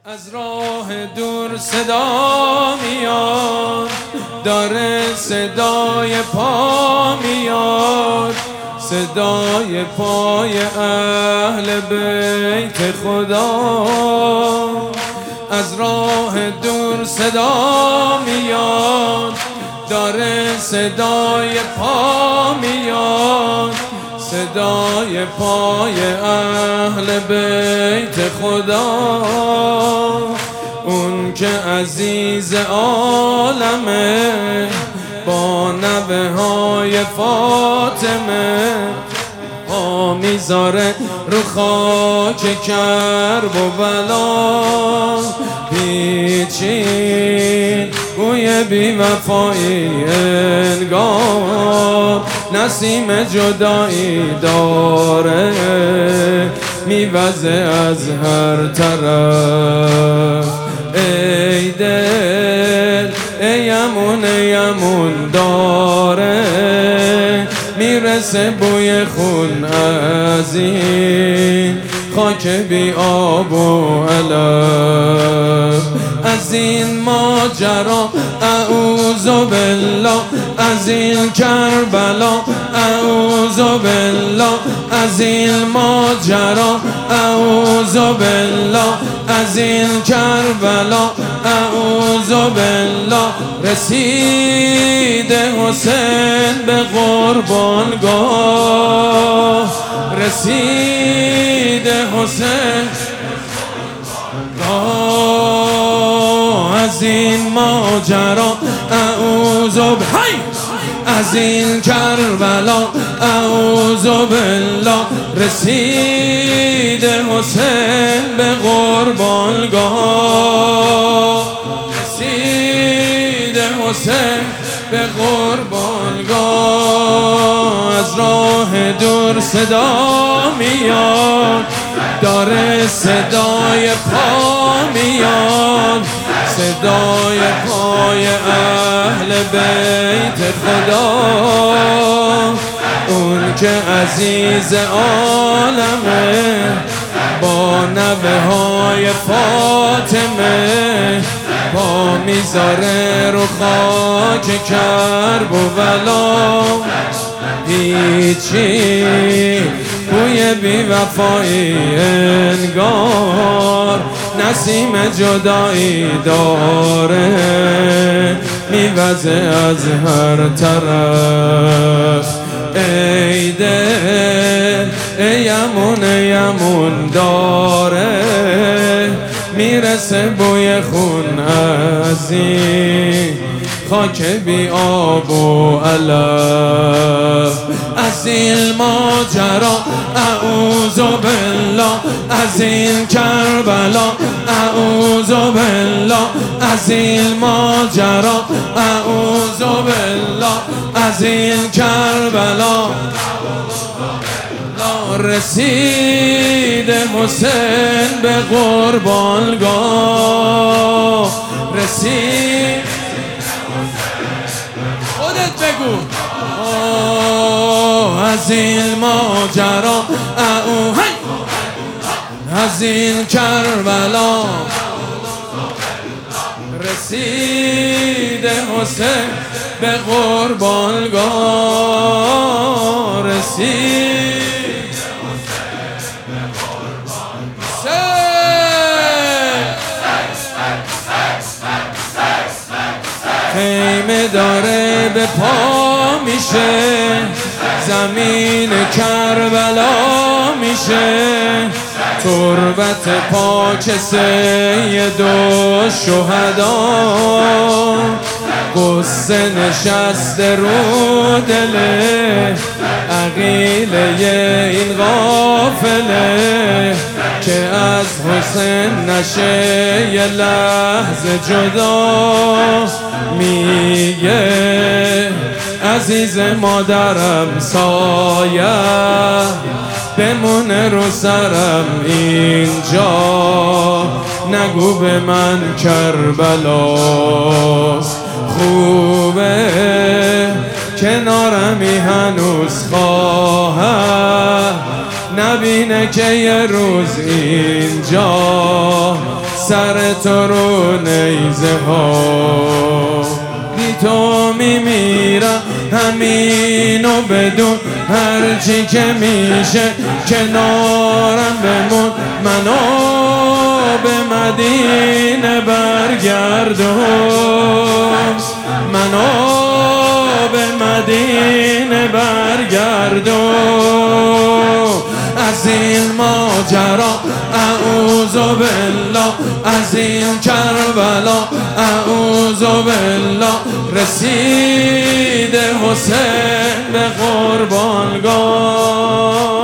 از راه دور صدا میاد، داره صدای پا میاد، صدای پای اهل بیت خدا. از راه دور صدا میاد، داره صدای پا میاد، صدای پای اهل بیت خدا. اون که عزیز عالمه، با نوه های فاطمه پا میذاره رو خاک کرب و بلا. پیچین گوی بی وفایی انگار نسیم جدایی داره میوزه از هر طرف. ای دل ای یمون داره میرسه بوی خون از این خاک بی آب و علف. از این ماجرا اعوذ بالله، از این کربلا اعوذ بالله، از این ماجرا اعوذ بالله، از این کربلا اعوذ بالله. رسید حسین به قربانگاه، رسید حسین از این ماجرا اعوذ بالله، از این کربلا اعوذ بالله. رسید حسین به قربانگاه، رسید حسین به قربانگاه. از راه دور صدا میاد، داره صدای پا میاد، صدای پای اهل بیت خدا. اون که عزیز عالمه، با نوه های فاطمه پا میذاره رو خاک کرب و بلا. هیچی بوی بی وفایی انگار نسیم جدایی داره میوزه از هر طرف. ای دل ای یمون داره میرسه بوی خون از این خاک بی آب و علف. از این ماجرا اعوذ بالله، از این کربلا اعوذ بالله، از این ماجرا اعوذ بالله، از این کربلا. رسید حسین به قربانگاه، رسید خودت بگو. از این ماجرا از این کربلا رسید حسین به قربانگاه، رسید خیمه داره به پا میشه، زمین کربلا میشه، تربت پاک سید و شهدا. قصه نشسته رو دله عقیله این غافله که از حسین نشه یه لحظه جدا. میگه عزیز مادرم سایه بمونه رو سرم اینجا، نگو به من کربلاست خوبه کنارمی هنوز خواهد نبینه که یه روز اینجا سر تو رو نیزه ها، بی تو میمیرم همینو بدون، هرچی که میشه کنارم بمون، منو به مدینه برگردون، منو به مدینه برگردون. از این ماجرا اعوذ بالله، از این کربلا اعوذ بالله، رسید حسین به قربانگاه.